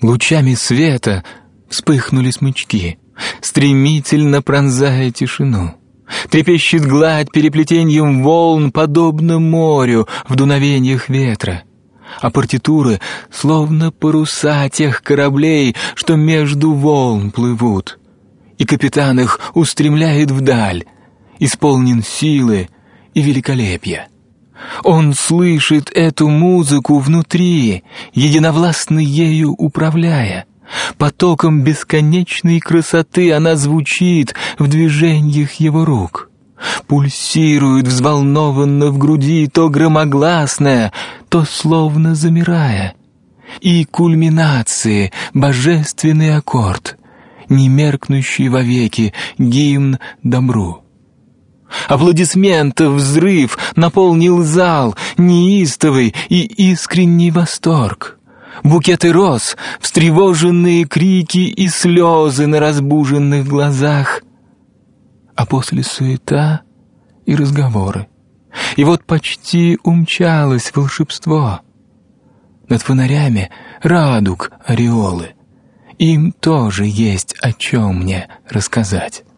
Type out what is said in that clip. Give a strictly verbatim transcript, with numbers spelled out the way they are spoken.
Лучами света вспыхнули смычки, стремительно пронзая тишину. Трепещет гладь переплетением волн, подобно морю в дуновениях ветра. А партитуры словно паруса тех кораблей, что между волн плывут. И капитан их устремляет вдаль, исполнен силы и великолепия. Он слышит эту музыку внутри, единовластно ею управляя. Потоком бесконечной красоты она звучит в движениях его рук. Пульсирует взволнованно в груди то громогласная, то словно замирая. И кульминации божественный аккорд, не меркнущий вовеки гимн добру. Аплодисментов взрыв наполнил зал, неистовый и искренний восторг. Букеты роз, встревоженные крики и слезы на разбуженных глазах. А после суета и разговоры. И вот почти умчалось волшебство. Над фонарями радуг ореолы. Им тоже есть о чем мне рассказать.